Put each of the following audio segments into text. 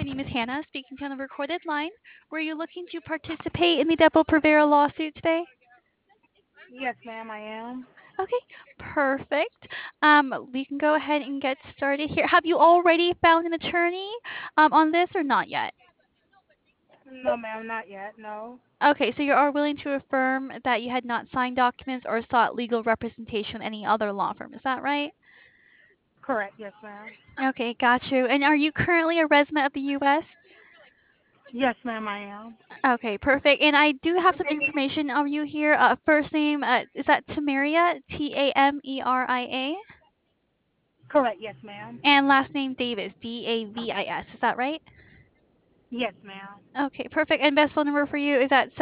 name is Hannah, speaking to you on the recorded line. Were you looking to participate in the Depo-Provera lawsuit today? Yes, ma'am, I am. Okay, perfect. We can go ahead and get started here. Have you already found an attorney on this or not yet? No, ma'am, not yet. No. Okay, so you are willing to affirm that you had not signed documents or sought legal representation with any other law firm. Is that right? Correct. Yes, ma'am. Okay, got you. And are you currently a resident of the U.S.? Yes, ma'am, I am. Okay, perfect. And I do have some information of you here. First name, is that Tameria? Tameria? Correct. Yes, ma'am. And last name Davis, Davis. Is that right? Yes, ma'am. Okay, perfect. And best phone number for you is at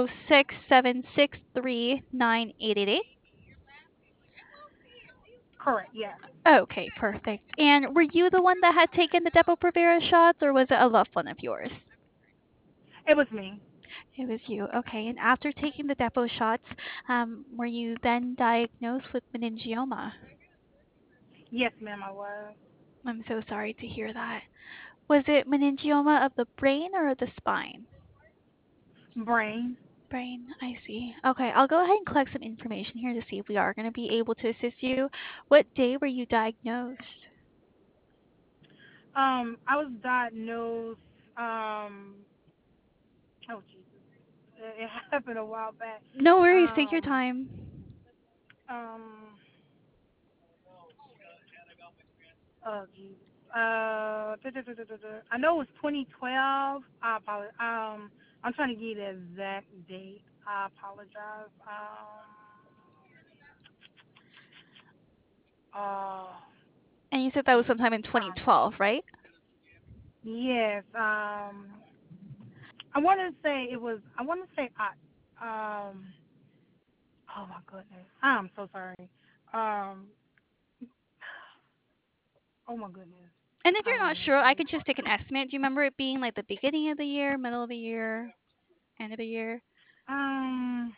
706-763-9888. Correct. Yes. Okay, perfect. And were you the one that had taken the Depo-Provera shots, or was it a loved one of yours? It was me. It was you. Okay. And after taking the Depo shots, were you then diagnosed with meningioma? Yes, ma'am, I was. I'm so sorry to hear that. Was it meningioma of the brain or the spine? Brain. Brain, I see. Okay, I'll go ahead and collect some information here to see if we are going to be able to assist you. What day were you diagnosed? I was diagnosed. Um. Oh Jesus. It happened a while back. No worries, take your Um. time. Um. Oh Jesus. I know it was 2012. I apologize. I'm trying to give you the exact date. I apologize. Uh, And you said that was Jesus. sometime in 2012, right? Yes. I want to say it was. I want to say Oh my goodness. I'm so sorry. Um. Oh my goodness. And if you're not Um. sure, I could just take an estimate. Do you remember it being like the beginning of the year, middle of the year, end of the year? Um.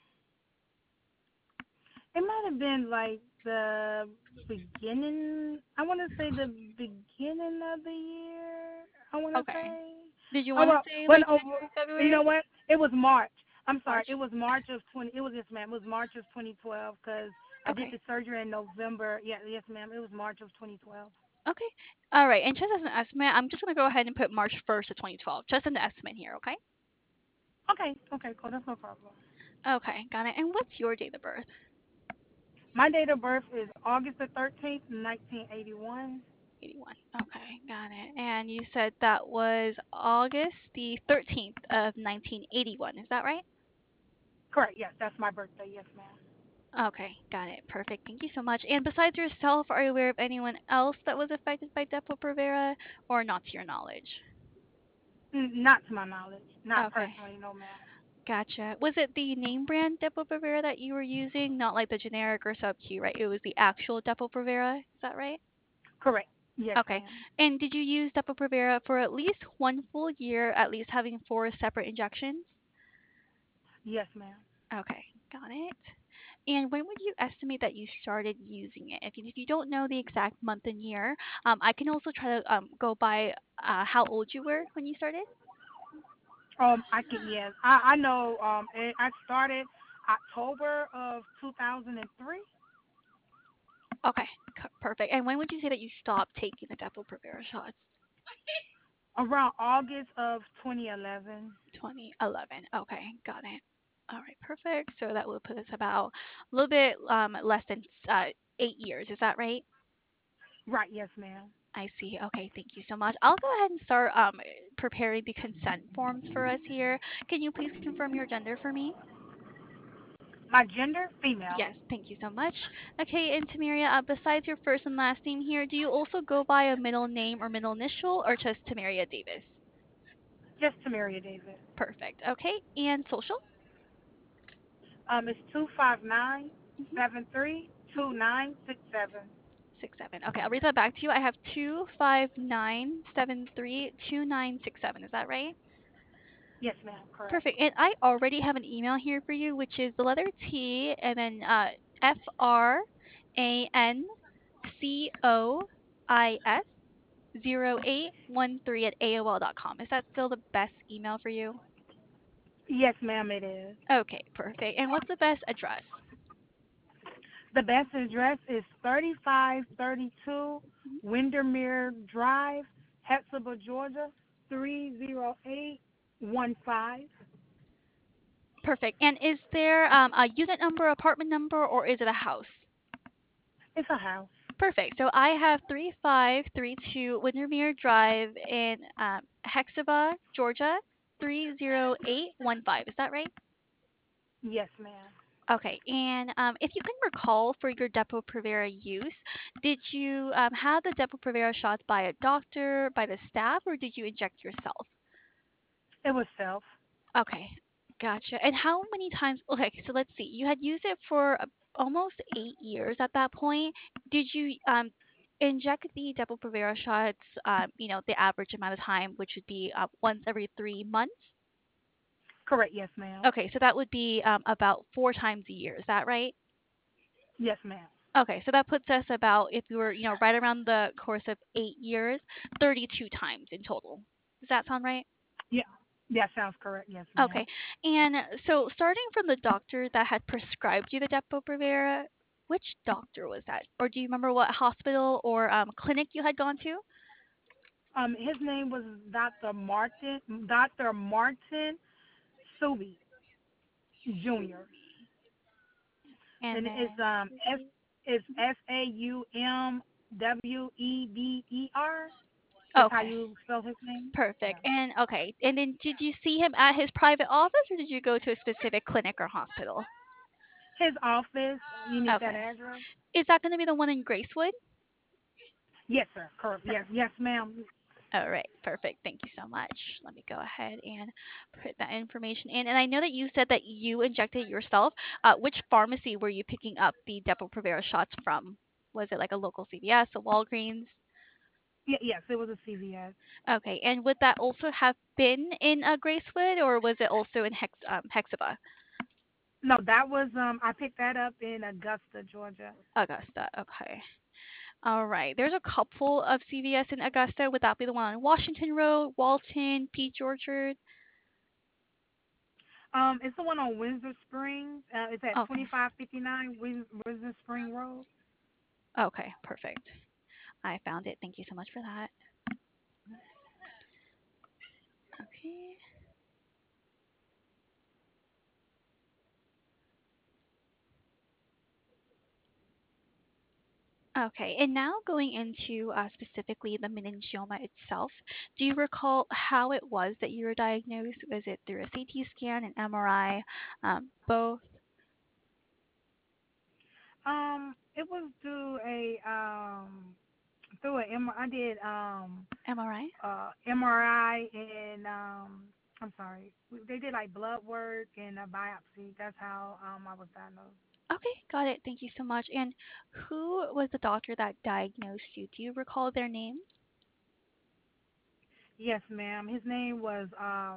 It might have been like the beginning. I want to say the beginning of the year. I want to Okay. say. Did you Oh want to well, say when like January, you February? know what? It was March. I'm sorry. March. It was March of 20. It was yes, ma'am. It was March of 2012 because I did Okay. the surgery in November. Yeah, yes, ma'am. It was March of 2012. Okay. All right. And just as an estimate, I'm just going to go ahead and put March 1st of 2012, just an estimate here, okay? Okay. Okay. Cool. That's no problem. Okay, got it. And what's your date of birth? My date of birth is August the 13th, 1981. 81. Okay, got it. And you said that was August the 13th of 1981. Is that right? Correct. Yes, that's my birthday. Yes, ma'am. Okay, got it. Perfect. Thank you so much. And besides yourself, are you aware of anyone else that was affected by Depo-Provera or not to your knowledge? Not to my knowledge. Not Okay, personally, no, ma'am. gotcha. Was it the name brand Depo-Provera that you were using, not like the generic or sub-Q, right? It was the actual Depo-Provera. Is that right? Correct. Yes, Okay. ma'am. And did you use Depo-Provera for at least one full year, at least having four separate injections? Yes, ma'am. Okay, got it. And when would you estimate that you started using it? If you don't know the exact month and year, I can also try to go by how old you were when you started. I can. Yes, I know. I started October of 2003. Okay, perfect. And when would you say that you stopped taking the Depo-Provera shots? Around August of 2011. 2011. Okay, got it. All right, perfect. So that will put us about a little bit less than 8 years. Is that right? Right. Yes, ma'am. I see. Okay, thank you so much. I'll go ahead and start preparing the consent forms for us here. Can you please confirm your gender for me? My gender female. Yes, thank you so much. Okay, and Tamiria, besides your first and last name here, do you also go by a middle name or middle initial, or just Tamiria Davis? Just Tamaria Davis. Perfect. Okay, and social? It's 259 Mm-hmm. 732967. 67. Okay, I'll read that back to you. I have 259732967. Is that right? Yes, ma'am. Correct. Perfect. And I already have an email here for you, which is the letter T and then FRANCOIS 0813 at AOL.com. Is that still the best email for you? Yes, ma'am, it is. Okay, perfect. And what's the best address? The best address is 3532 Mhm. Windermere Drive, Hephzibah, Georgia, 30815. Perfect. And is there a unit number, apartment number, or is it a house? It's a house. Perfect. So I have 3532 Windermere Drive in Hephzibah, Georgia, 30815. Is that right? Yes, ma'am. Okay. And if you can recall for your Depo-Provera use, did you have the Depo-Provera shots by a doctor, by the staff, or did you inject yourself? It was self. Okay, gotcha. And how many times? Okay, so let's see. You had used it for almost 8 years at that point. Did you inject the Depo-Provera shots? The average amount of time, which would be once every 3 months. Correct, yes, ma'am. Okay, so that would be about 4 times a year. Is that right? Yes, ma'am. Okay, so that puts us about, if you were, right around the course of 8 years, 32 times in total. Does that sound right? Yeah, that sounds correct, yes, Okay. ma'am. And so starting from the doctor that had prescribed you the Depo-Provera, which doctor was that? Or do you remember what hospital or clinic you had gone to? His name was Dr. Martin Subi Jr. And And it's then, Saumweber. Is how okay, you spell his name? Yeah. perfect. And okay, and then did you see him at his private office or did you go to a specific clinic or hospital? His office. You need that Okay. address? Is that going to be the one in Gracewood? Yes, sir. Correct. Yes, yes, ma'am. All right, perfect. Thank you so much. Let me go ahead and put that information in. And I know that you said that you injected yourself. Which pharmacy were you picking up the Depo-Provera shots from? Was it like a local CVS, a Walgreens? Yes, it was a CVS. Okay, and would that also have been in Gracewood, or was it also in Hexiba, No, that was I picked that up in Augusta, Georgia. Augusta? Okay. All right. There's a couple of CVS in Augusta. Would that be the one on Washington Road, Walton, Peach Orchard? It's the one on Windsor Springs. It's at Okay. 2559 Windsor Spring Road. Okay, perfect. I found it. Thank you so much for that. Okay. Okay, and now going into specifically the meningioma itself, do you recall how it was that you were diagnosed? Was it through a CT scan, an MRI, both? It was through I did MRI? MRI and I'm sorry, they did like blood work and a biopsy. That's how I was diagnosed. Okay, got it. Thank you so much. And who was the doctor that diagnosed you? Do you recall their name? Yes, ma'am. His name was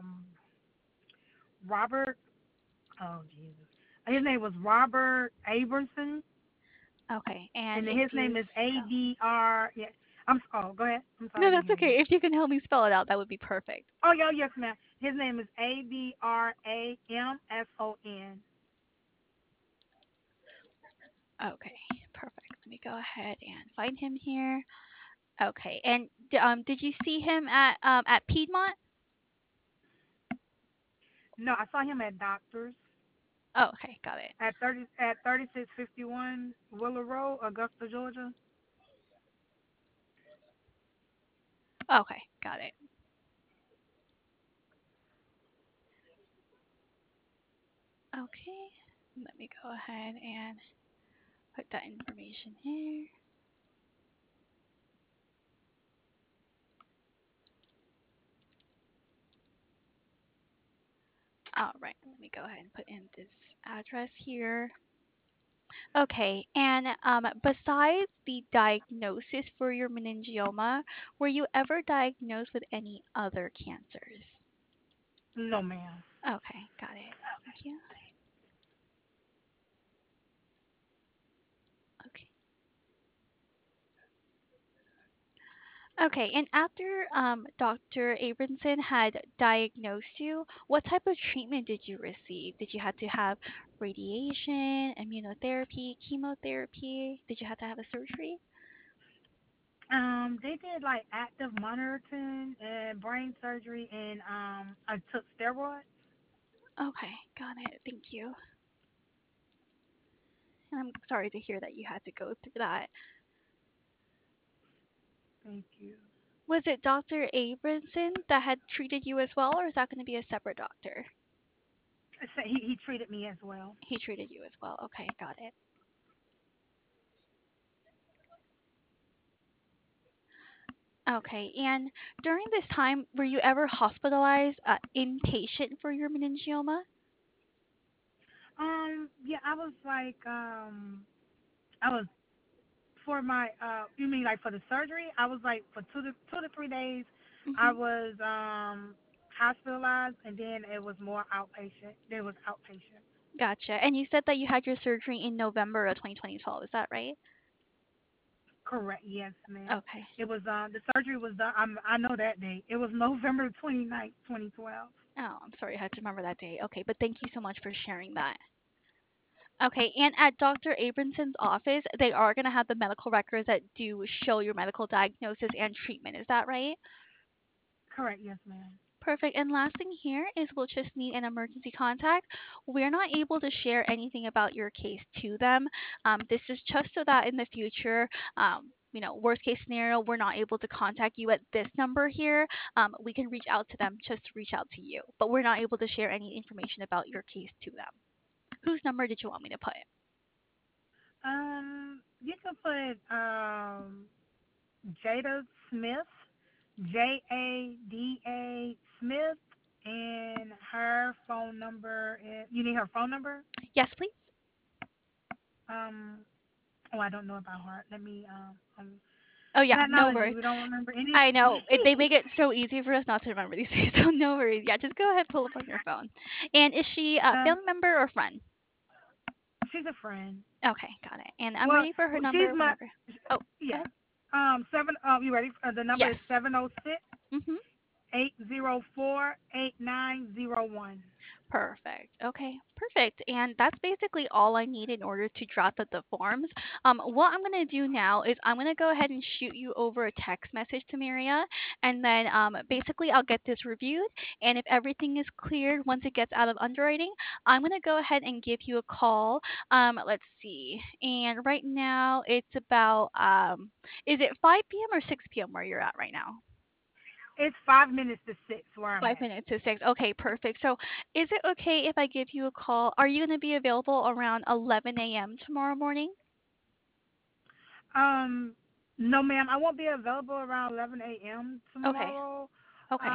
Robert. Oh Jesus. His name was Robert Abramson, Okay, and and if his you name is spell. ADR. Yeah. Oh, go ahead. I'm sorry, No, I didn't that's hear you. okay. If you can help me spell it out, that would be perfect. Oh, yeah, yes, ma'am. His name is ABRAMSON. Okay, perfect. Let me go ahead and find him here. Okay. And did you see him at Piedmont? No, I saw him at Doctor's Oh, okay, got it. at 3651 Willow Road, Augusta, Georgia. Okay, got it. Okay. Let me go ahead and put that information here. All right. Let me go ahead and put in this address here. Okay. And besides the diagnosis for your meningioma, were you ever diagnosed with any other cancers? No, ma'am. Okay, got it. Thank you. Okay. Okay, and after Dr. Abramson had diagnosed you, what type of treatment did you receive? Did you have to have radiation, immunotherapy, chemotherapy? Did you have to have a surgery? They did like active monitoring and brain surgery, and I took steroids. Okay, got it. Thank you. And I'm sorry to hear that you had to go through that. Thank you. Was it Dr. Abramson that had treated you as well, or is that going to be a separate doctor? So he treated me as well. He treated you as well. Okay, got it. Okay, and during this time, were you ever hospitalized inpatient for your meningioma? Yeah, I was for my you mean like for the surgery? I was like for 2 to 3 days. I Hmm. was hospitalized, and then it was more outpatient. It was outpatient. Gotcha. And you said that you had your surgery in November of 2012. Is that right? Correct. Yes, ma'am. Okay. It was the surgery was done. I know that date. It was November 29th, 2012. Oh, I'm sorry, I had to remember that day. Okay, but thank you so much for sharing that. Okay, and at Dr. Abrahamson's office, they are going to have the medical records that do show your medical diagnosis and treatment. Is that right? Correct. Yes, ma'am. Perfect. And last thing here is we'll just need an emergency contact. We're not able to share anything about your case to them. This is just so that in the future, worst case scenario, we're not able to contact you at this number here. We can reach out to them just to reach out to you, but we're not able to share any information about your case to them. Whose number did you want me to put? You can put Jada Smith, Jada Smith, and her phone number. You need her phone number? Yes, please. Um, oh, I don't know about her. Let me Oh yeah, no technology. worries. We don't remember any. I know they make it so easy for us not to remember these things, so no worries. Yeah, just go ahead, pull up on your phone. And is she a um, family member or friend? she's a friend. Okay, got it. And I'm Well, ready for her she's number my whenever. Oh, go yeah. ahead. Seven. You ready? The number is Yes. 706 Mhm. 804 8901. Perfect. Okay, perfect. And that's basically all I need in order to draft up the forms. What I'm going to do now is I'm going to go ahead and shoot you over a text message to Maria, and then basically I'll get this reviewed. And if everything is cleared once it gets out of underwriting, I'm going to go ahead and give you a call. Let's see. And right now it's about, is it 5 p.m. or 6 p.m. where you're at right now? It's 5 minutes to 6 where I'm 5 minutes to 6. Okay, perfect. So, is it okay if I give you a call? Are you going to be available around 11 a.m. tomorrow morning? at. No, ma'am. I won't be available around 11 a.m. Okay. tomorrow. Okay.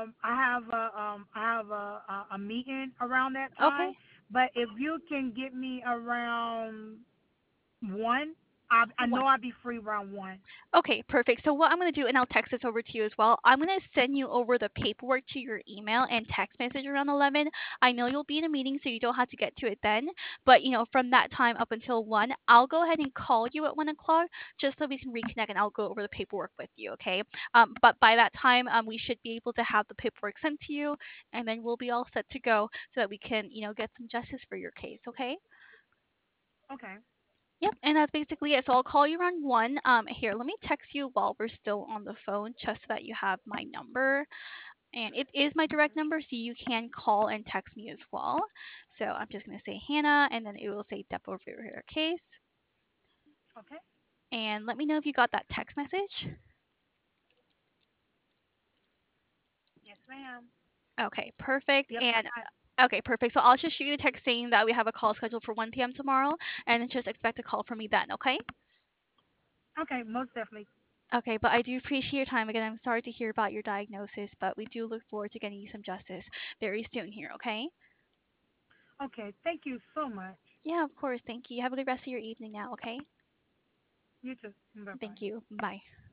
I have a meeting around that Okay. time. But if you can get me around 1, I know I'll be free around 1. Okay, perfect. So what I'm going to do, and I'll text this over to you as well, I'm going to send you over the paperwork to your email and text message around 11. I know you'll be in a meeting, so you don't have to get to it then. But, from that time up until 1, I'll go ahead and call you at 1 o'clock just so we can reconnect and I'll go over the paperwork with you, okay? But by that time, we should be able to have the paperwork sent to you, and then we'll be all set to go so that we can, get some justice for your case, okay? Okay. Yep, and that's basically it. So I'll call you around 1. Here, let me text you while we're still on the phone, just so that you have my number. And it is my direct number, so you can call and text me as well. So I'm just gonna say Hannah, and then it will say Depo Rivera case. Okay. And let me know if you got that text message. Yes, ma'am. Okay, perfect. Yep, I And got it. okay, perfect. So I'll just shoot you a text saying that we have a call scheduled for 1 p.m. tomorrow, and then just expect a call from me then. Okay? Okay, most definitely. Okay, but I do appreciate your time. Again, I'm sorry to hear about your diagnosis, but we do look forward to getting you some justice very soon here, okay? Okay, thank you so much. Yeah, of course. Thank you. Have a good rest of your evening now, okay? You too. Bye bye. Thank you. Bye.